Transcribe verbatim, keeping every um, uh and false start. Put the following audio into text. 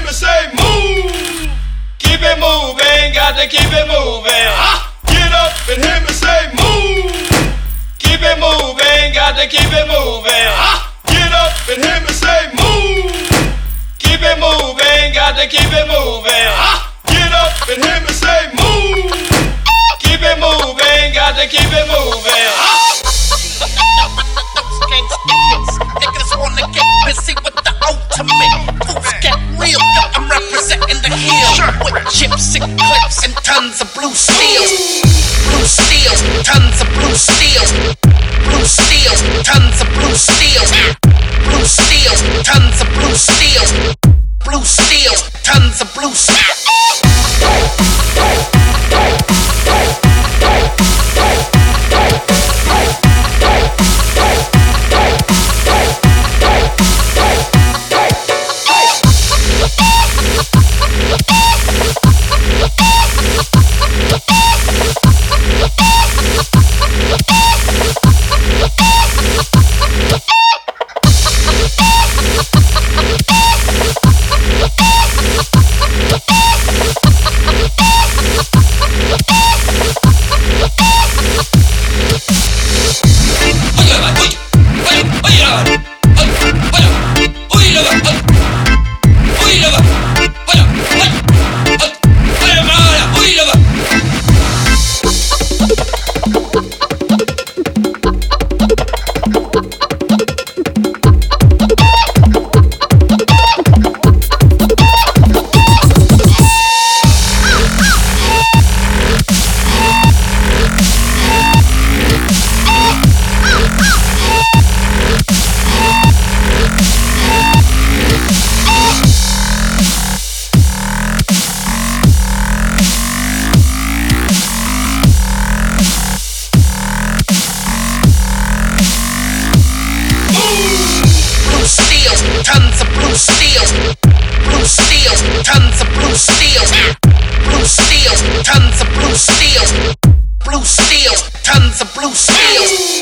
hear me say move. Keep it moving, got to keep it moving. Get up and hear me say move. Keep it moving, got to keep it moving. Get up and hear me say move. Keep it moving, got to keep it moving. Get up and hear me say move. Keep it moving, got to keep it moving. Niggas wanna get busy with the ultimate. Fools get real, yo, I'm representing the hill. With chips and clips and tons of blue steels. Blue steels, tons of blue steels. Blue steels, tons of blue steels. Blue steels, tons of blue steels. Blue steels, tons of blue steels. Tons of blue steels. Blue steels, tons of blue steels. Blue steels, tons of blue steels. Blue steels, tons of blue steels.